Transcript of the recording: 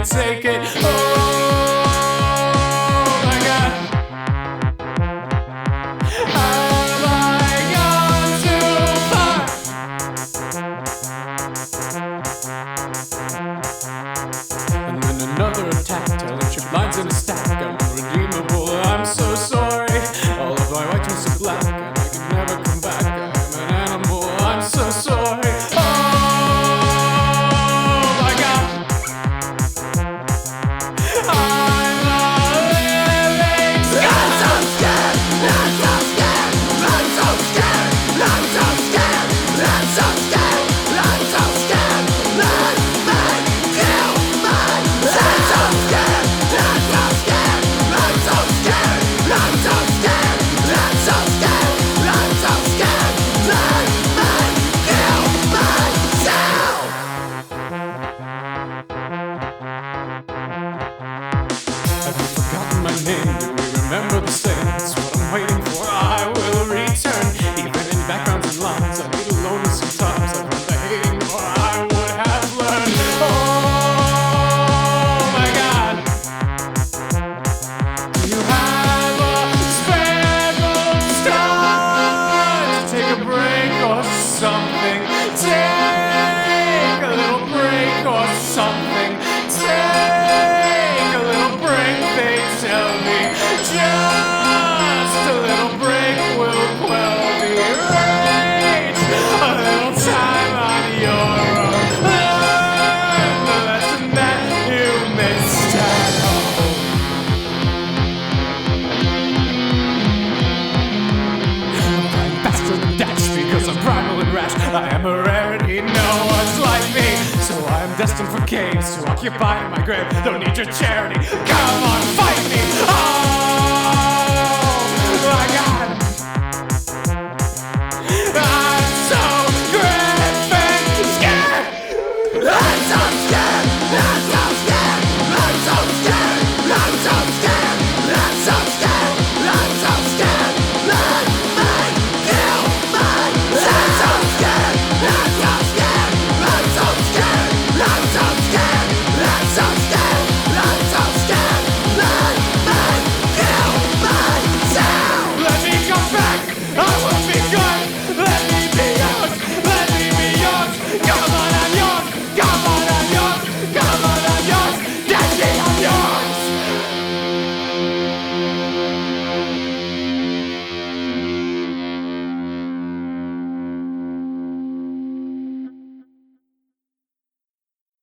take it. Oh my God. Have I gone too far? And then another attack, telling trip lines in a stack. I'm unredeemable, I'm so sorry. All of my white turns to black, and I can never come back. I'm an animal, I'm so sorry. Oh my God. I'm a living I'm so scared, I'm so scared, I'm so scared, I'm so scared, I'm so scared, I'm so scared. Let me kill myself. I'm so scared, I'm so scared, I'm so scared, I'm so scared, I'm so scared, I'm so scared. Let me kill myself. Have you forgotten my name? Do we remember the same? That's what I'm waiting for. I will return. Even in backgrounds and lines, I need alone sometimes. I learned the hating more I would have learned. Oh my God. Do you have a spare gold star to take a break or something? Take a little break or something. Take a little break, they tell me. Just a little break will quell the rage. A little time on your own. Learn the lesson that you missed at home. I'm faster than Dash because I'm primal and rash. I am a rarity, no one's like me. So I am destined for caves to occupy my grave. Don't need your charity, come on, fight me. Oh!